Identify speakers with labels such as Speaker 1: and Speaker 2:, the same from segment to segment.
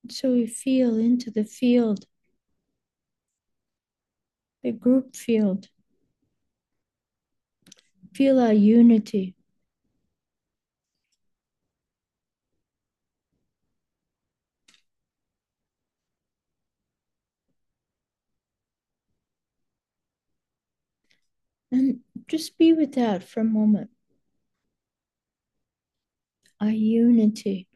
Speaker 1: So we feel into the field, the group field, feel our unity. And just be with that for a moment. Our unity.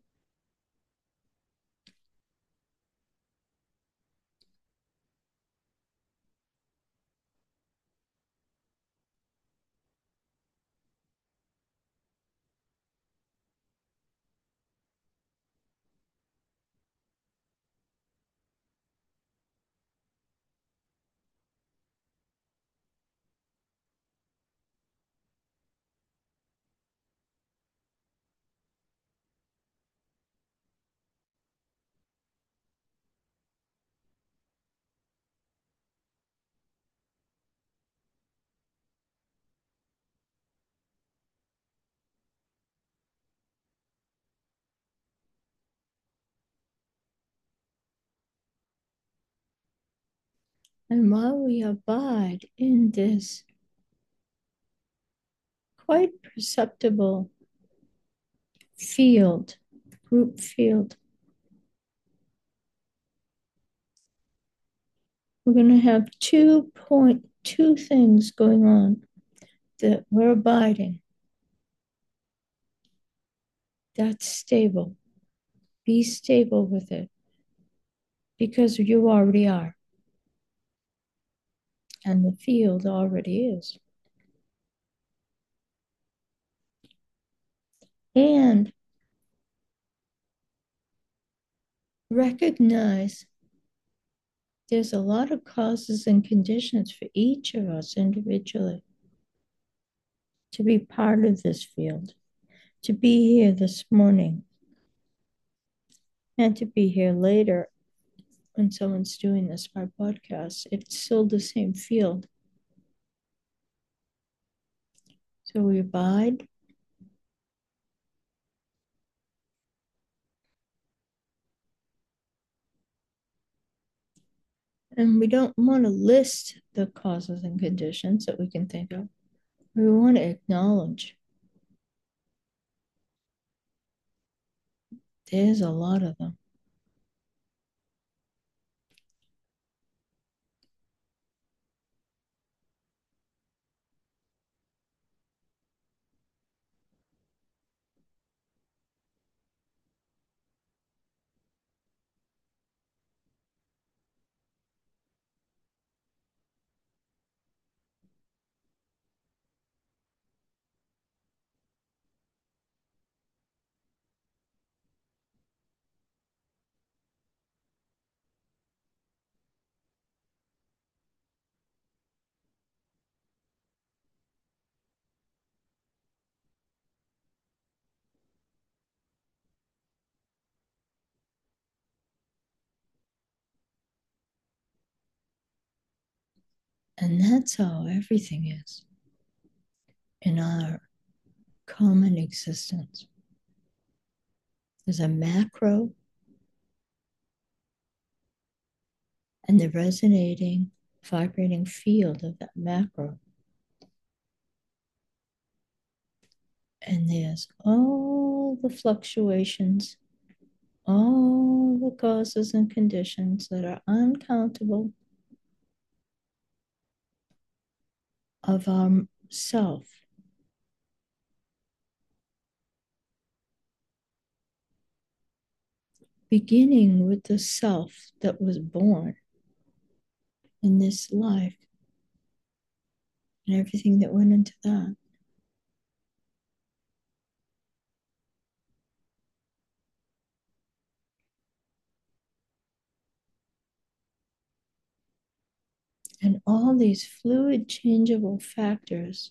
Speaker 1: And while we abide in this quite perceptible field, group field, we're going to have 2.2 things going on that we're abiding. That's stable. Be stable with it because you already are, and the field already is. And recognize there's a lot of causes and conditions for each of us individually to be part of this field, to be here this morning, and to be here later when someone's doing this by podcast. It's still the same field. So we abide. And we don't want to list the causes and conditions that we can think of. We want to acknowledge there's a lot of them. And that's how everything is in our common existence. There's a macro and the resonating, vibrating field of that macro. And there's all the fluctuations, all the causes and conditions that are uncountable of our self. Beginning with the self that was born in this life and everything that went into that. And all these fluid changeable factors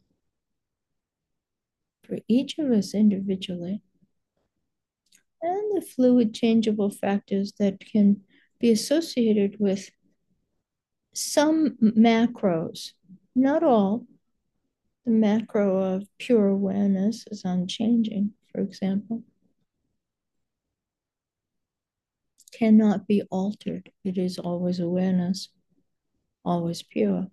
Speaker 1: for each of us individually, and the fluid changeable factors that can be associated with some macros, not all. The macro of pure awareness is unchanging, for example. cannot be altered. It is always awareness, always pure.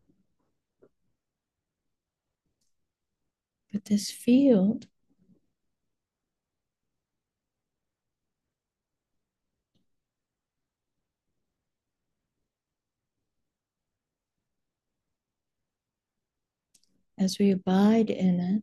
Speaker 1: But this field, as we abide in it,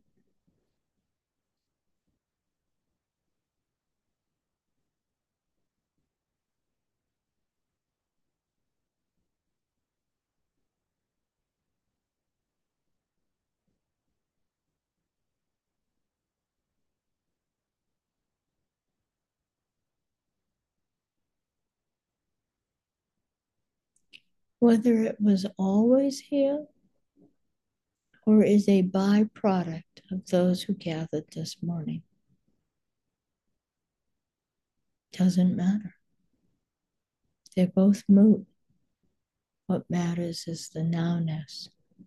Speaker 1: whether it was always here or is a byproduct of those who gathered this morning, doesn't matter. They're both moot. What matters is the nowness.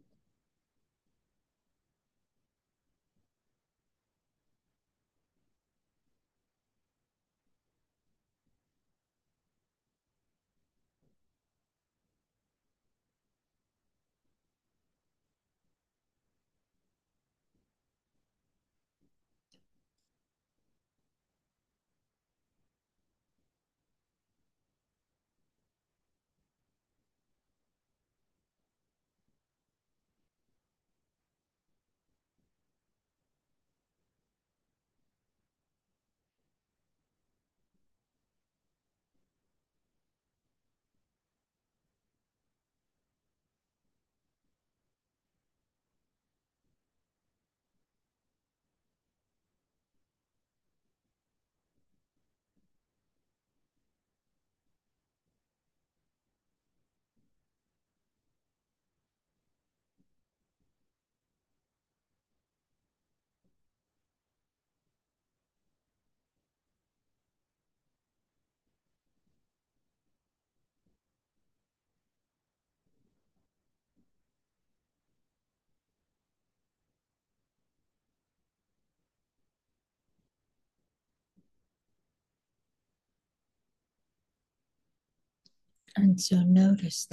Speaker 1: And so notice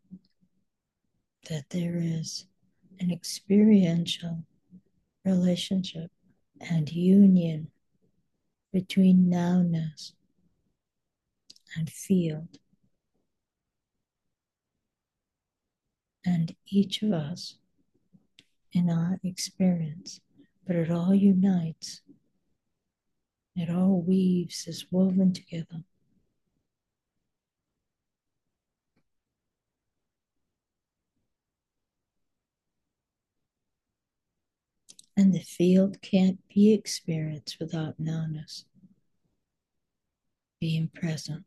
Speaker 1: that there is an experiential relationship and union between nowness and field. And each of us in our experience, but it all unites, it all weaves, is woven together. And the field can't be experienced without nowness, being present.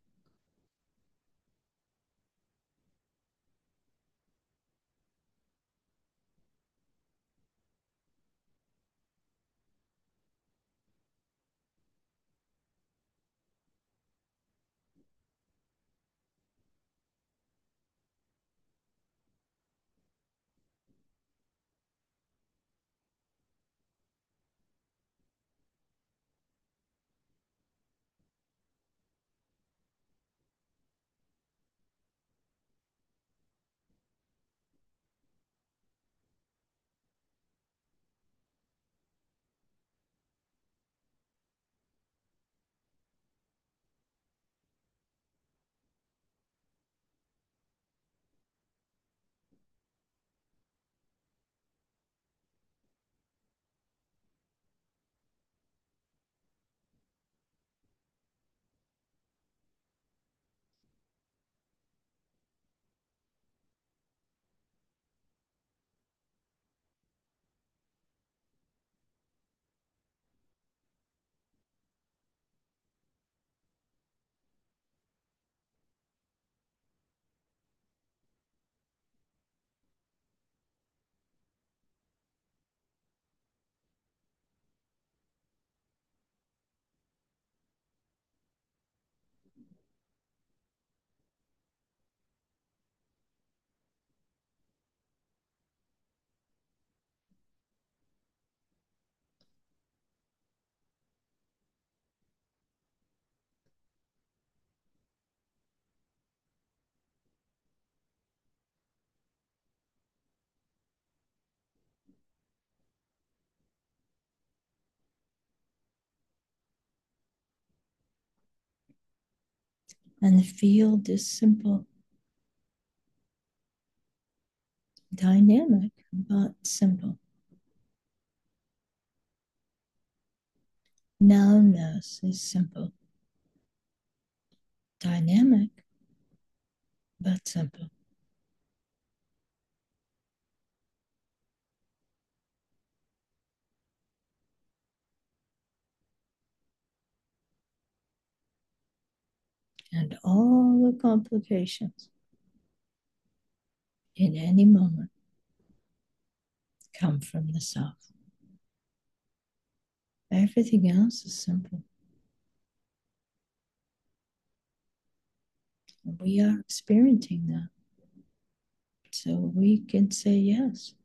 Speaker 1: And the field is simple, dynamic, but simple. Nounness is simple, dynamic, but simple. And all the complications in any moment come from the self. Everything else is simple. We are experiencing that. So we can say yes.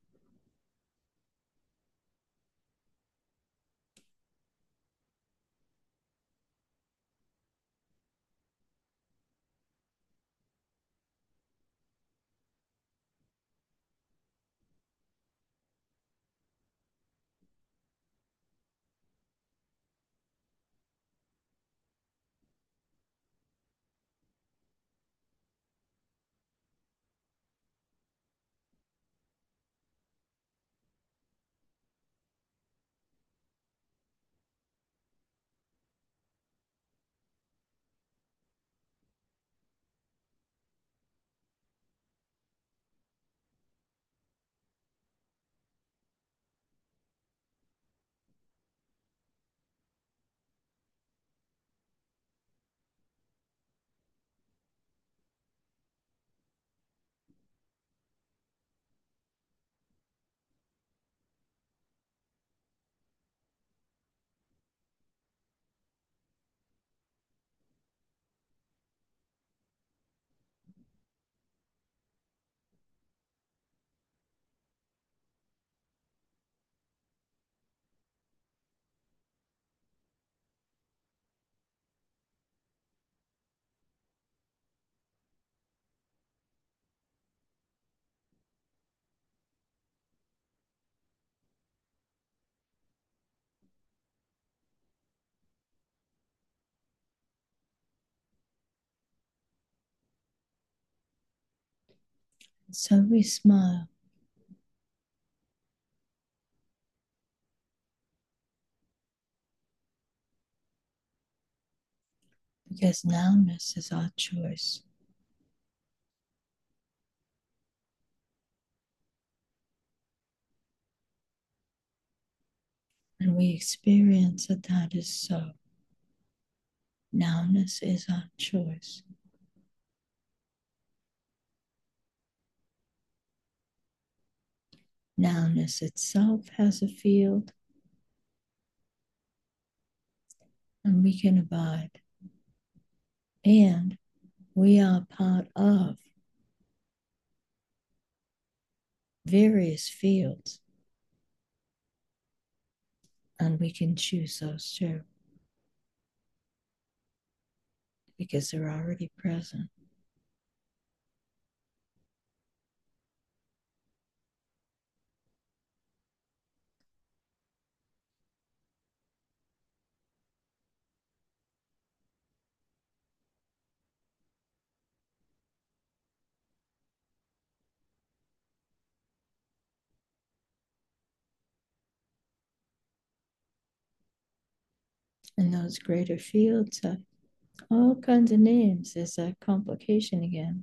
Speaker 1: So we smile because nowness is our choice. And we experience that that is so. Nowness is our choice. Nowness itself has a field, and we can abide. And we are part of various fields, and we can choose those too because they're already present. And those greater fields have all kinds of names. There's that complication again.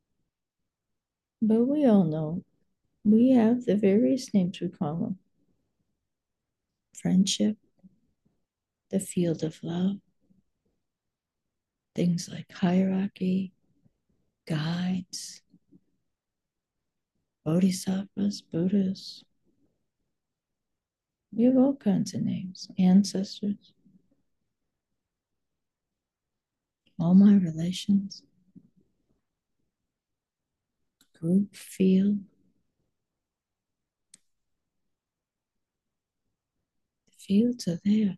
Speaker 1: But we all know we have the various names we call them: friendship, the field of love, things like hierarchy, guides, bodhisattvas, Buddhas. We have all kinds of names, ancestors, all my relations, group, field. The fields are there.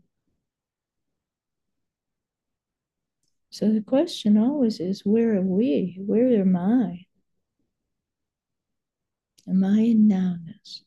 Speaker 1: So the question always is, where are we? Where am I? Am I in nowness?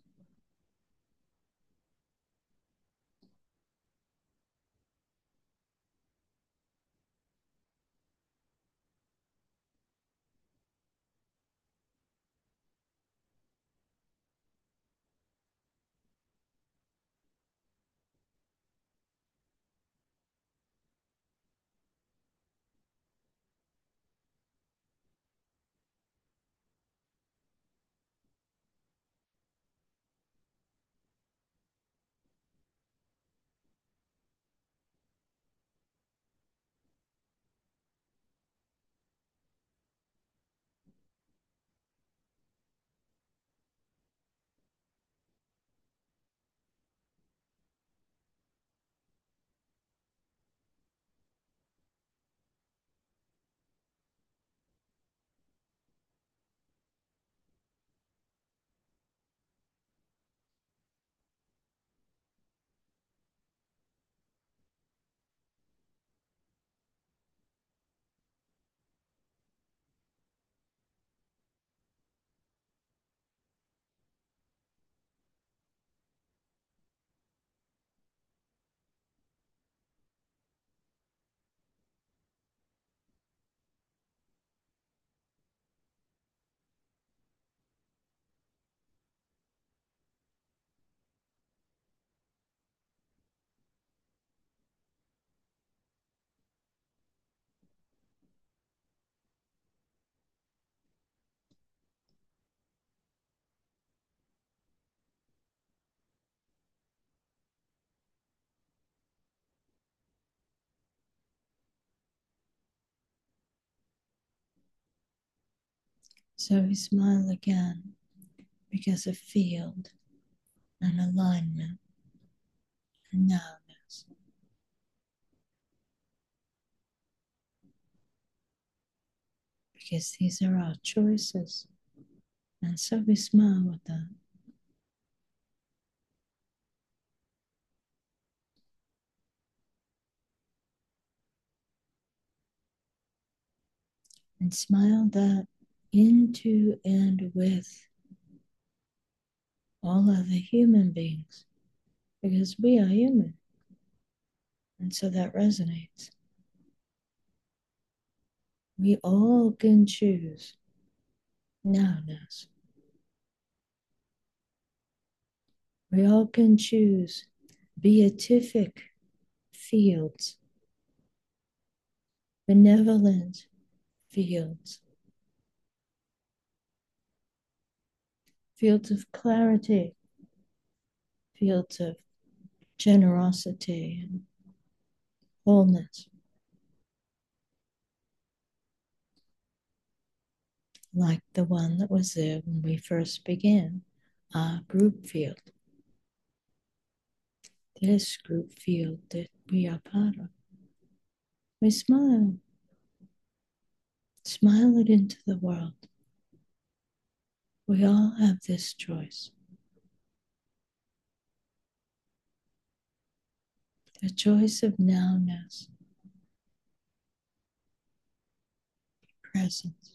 Speaker 1: So we smile again because of field and alignment and nowness, because these are our choices. And so we smile with them and smile that into and with all other human beings, because we are human. And so that resonates. We all can choose nowness. We all can choose beatific fields, benevolent fields, fields of clarity, fields of generosity and wholeness, like the one that was there when we first began our group field, this group field that we are part of. We smile it into the world. We all have this choice, the choice of nowness, presence.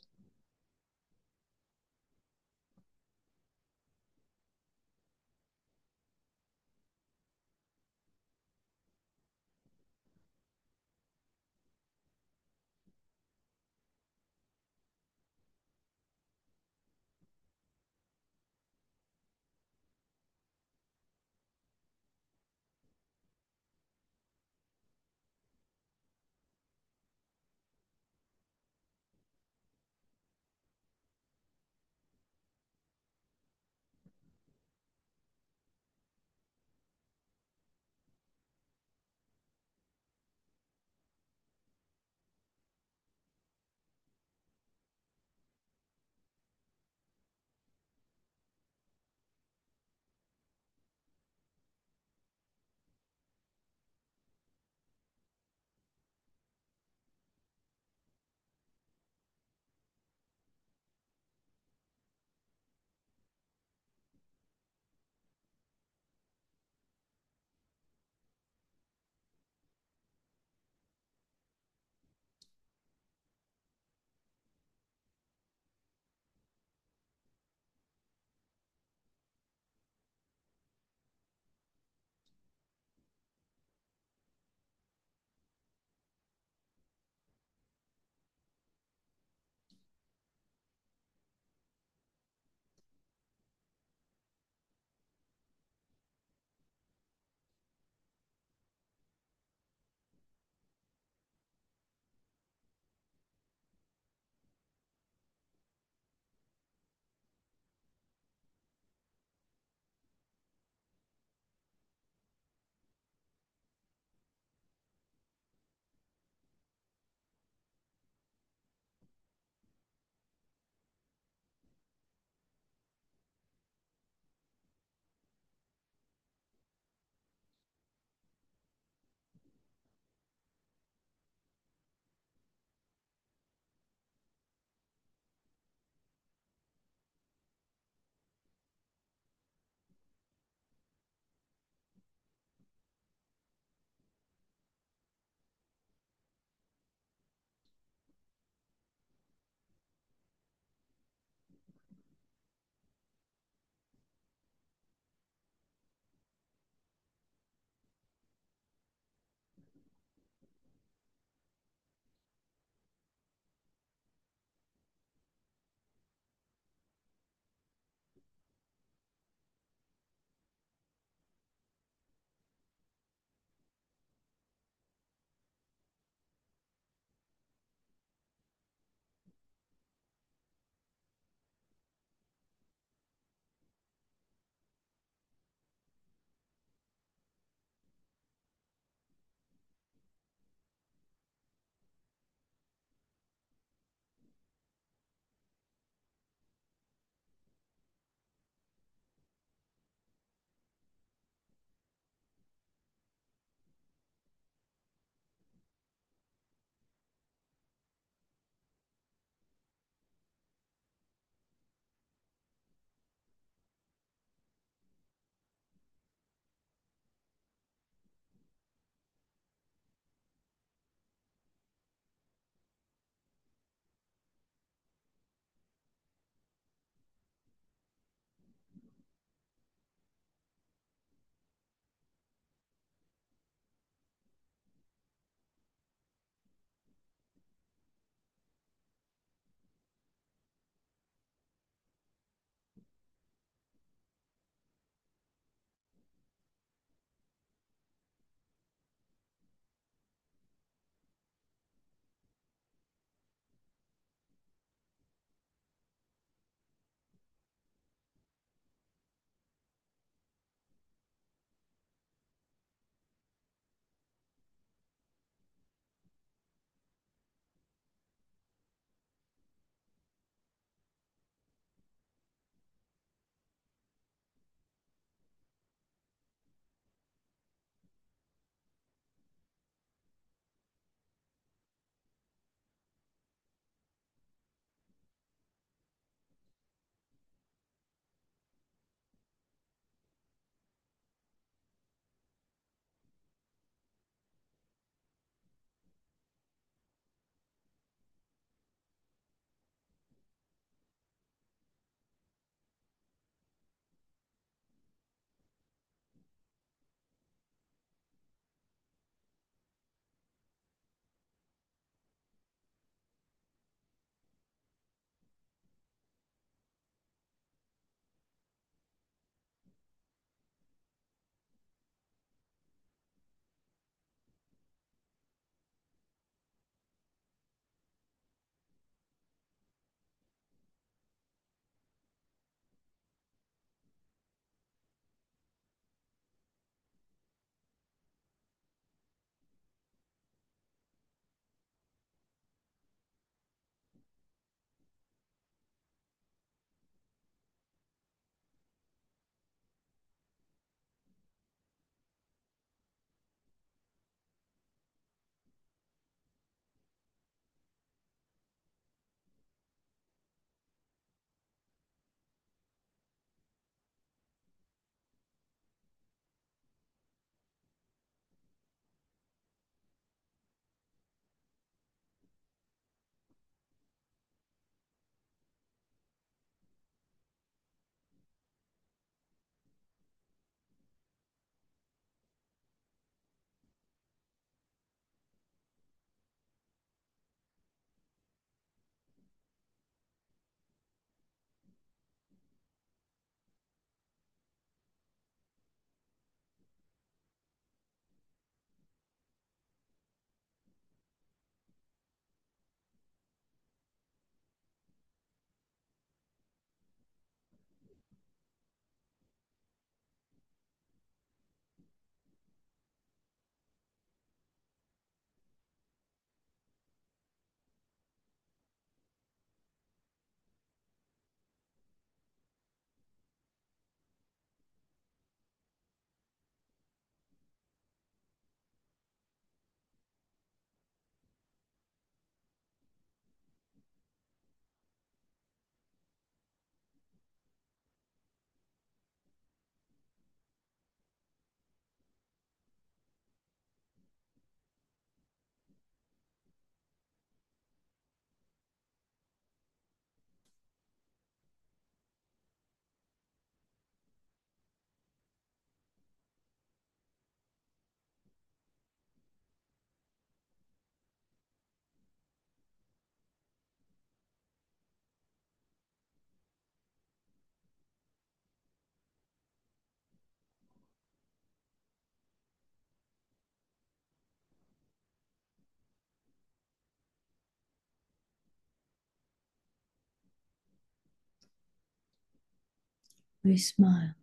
Speaker 1: we smile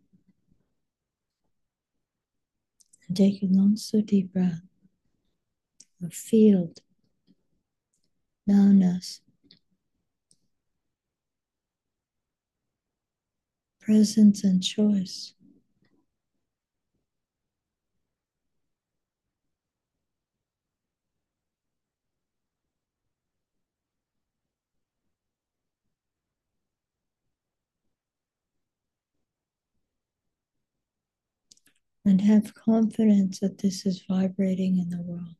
Speaker 1: and take a long, slow, deep breath of field, nowness, presence, and choice. And have confidence that this is vibrating in the world.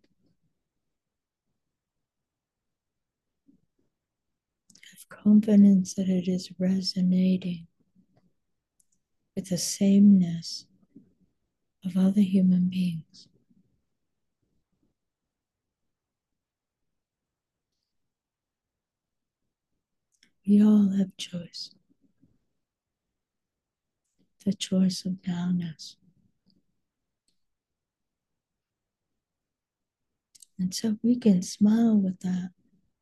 Speaker 1: Have confidence that it is resonating with the sameness of other human beings. We all have choice, the choice of nowness. And so we can smile with that.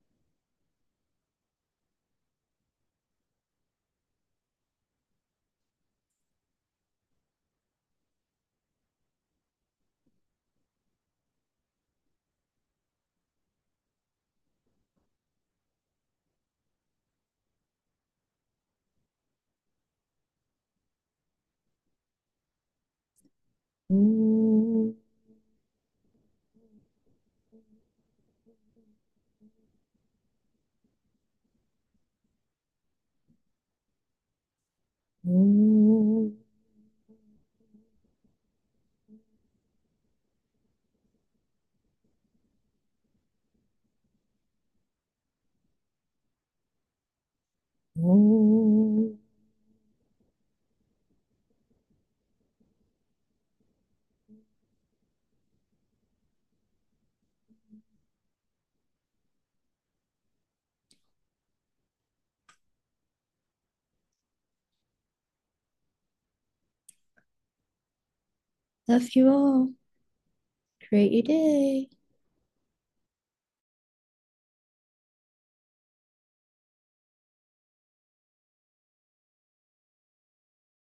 Speaker 1: Ooh, ooh, ooh. Love you all. Create your day.